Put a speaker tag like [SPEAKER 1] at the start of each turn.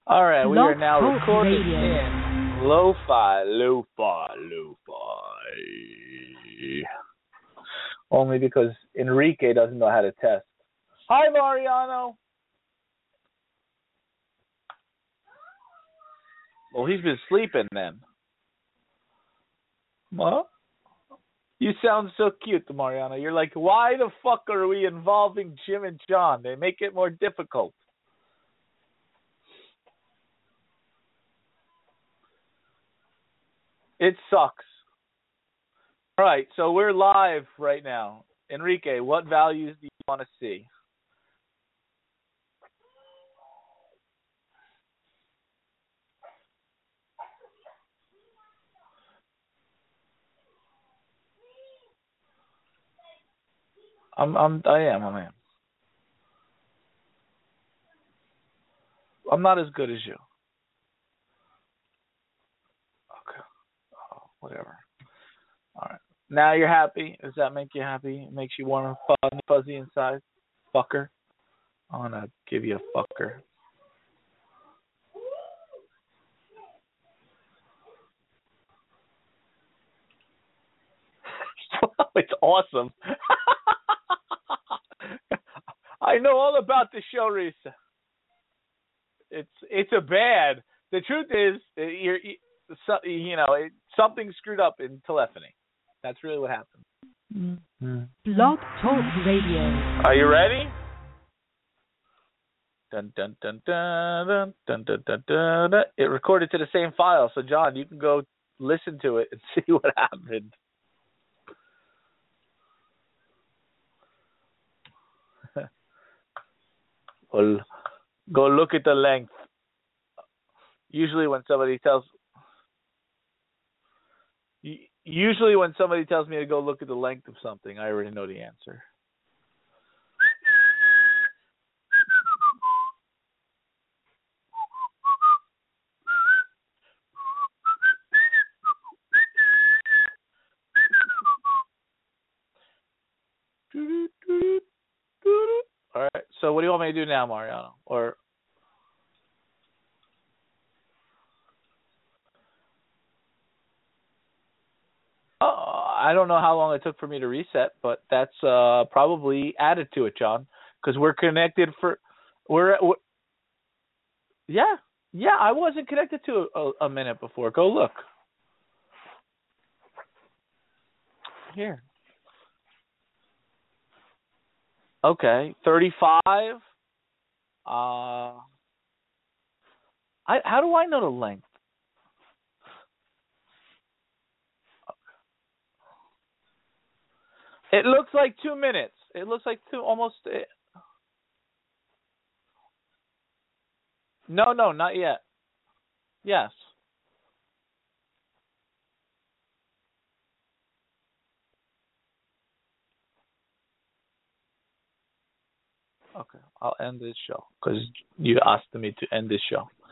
[SPEAKER 1] All right, we are
[SPEAKER 2] Blog
[SPEAKER 1] now
[SPEAKER 2] Talk
[SPEAKER 1] recording
[SPEAKER 2] Radio.
[SPEAKER 1] in lo-fi. Only because Enrique doesn't know how to test. Hi, Mariano. Well, he's been sleeping then. What? You sound so cute, Mariano. You're like, why the fuck are we involving Jim and John? They make it more difficult. It sucks. All right, so we're live right now. Enrique, what values do you want to see? I am. I'm not as good as you. Okay. Oh, whatever. All right. Now you're happy. Does that make you happy? It makes you warm and fuzzy inside? Fucker. I want to give you a fucker. It's awesome. I know all about the show, Risa. It's a bad. The truth is, something screwed up in telephony. That's really what happened.
[SPEAKER 2] Blog Talk Radio.
[SPEAKER 1] Are you ready? Dun dun dun dun dun dun dun dun dun. Dun. It recorded to the same file, so John, you can go listen to it and see what happened. Well, go look at the length. Usually when somebody tells me to go look at the length of something, I already know the answer. All right. So what do you want me to do now, Mariano? Or I don't know how long it took for me to reset, but that's probably added to it, John, because we're connected for yeah. I wasn't connected to a minute before. Go look here. Okay, 35. How do I know the length? It looks like 2 minutes. It looks like almost. No, not yet. Yes. Okay, I'll end this show because you asked me to end this show.